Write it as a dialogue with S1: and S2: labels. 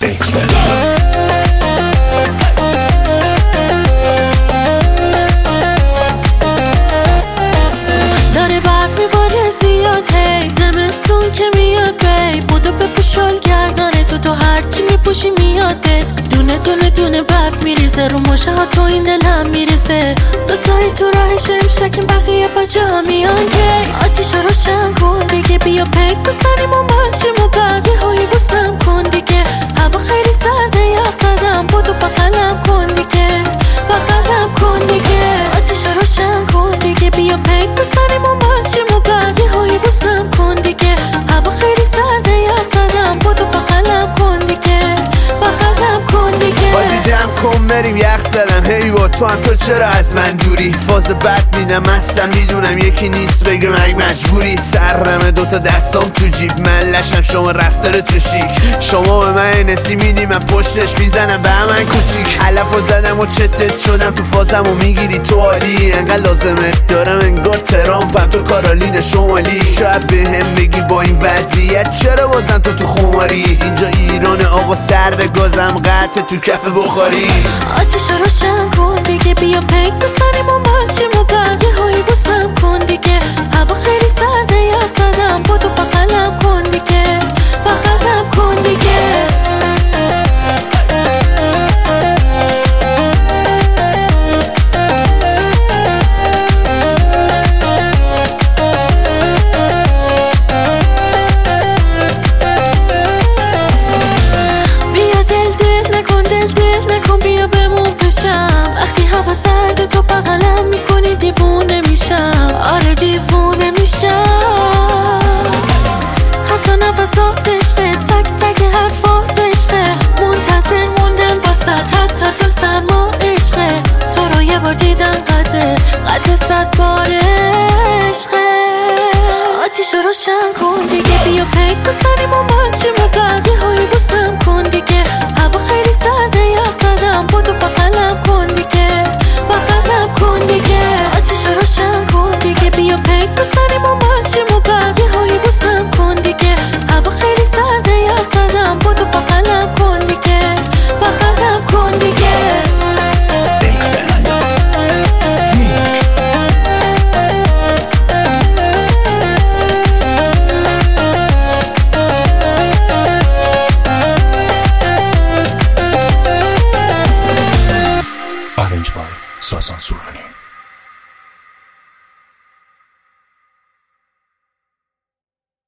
S1: داره برف میباره زیاد هی زمستون که میاد بی بودو بپوشال گردنه تو هرچی میپوشی میاد بد دونه دونه دونه برف میریزه رو مشه ها تو این دلم میریزه دوتایی تو راهش امشکیم بقیه با جا میان کی آتیش رو روشن کن دیگه بیا پک بزنیم و ماشیم و بعد یه هایی بوسم کن دیگه هوا خیلی سرده یخ زدم بودو بغلم کن دیگه بغلم کن دیگه آتیش رو روشن کن دیگه بیا پک بزنیم و ماشیم و بعد یه هایی بوسم کن دیگه هوا خیلی سرده یخ زدم بودو بغلم کن دیگه بغلم کن دیگه
S2: بازی جمع کن بریم یخ زدم هی با تو هم تو چرا از من دوری فاز بد میدم هستم میدونم یکی نیست بگه مگ مجبوری سرمه دوتا دستام تو جیب من لشم شما رفتار تو شیک شما به من نسی میدی من پشتش میزنم به من کوچیک علفو زدم و چتت شدم تو فازم و میگیری تو عالی انقدر لازمت دارم انگار ترامپم تو کارالین شمالی شاید به هم بگی با این وضعیت چرا بازم تو خماری اینجا ایران آقا سرد گازم قطع تو کف بخاری
S1: آتیش رو روشن کن دیگه بیا پک بزنیم و ماشیم و بعد یه هایی بوسم کن دیگه هوا خیلی سرده یخ زدم بودو بغلم کن دیگه بغلم کن دیگه بیا بمون پیشم وقتی هوا سرده تو بغلم میکنی دیوونه میشم آره دیوونه میشم حتی نفسات عشقه تک تک حرفات عشقه منتظر موندم واسد حتی تو سرما عشقه تو رو یه بار دیدن قد 100 بار عشقه آتیش رو روشن کن دیگه بیا پک بزنیم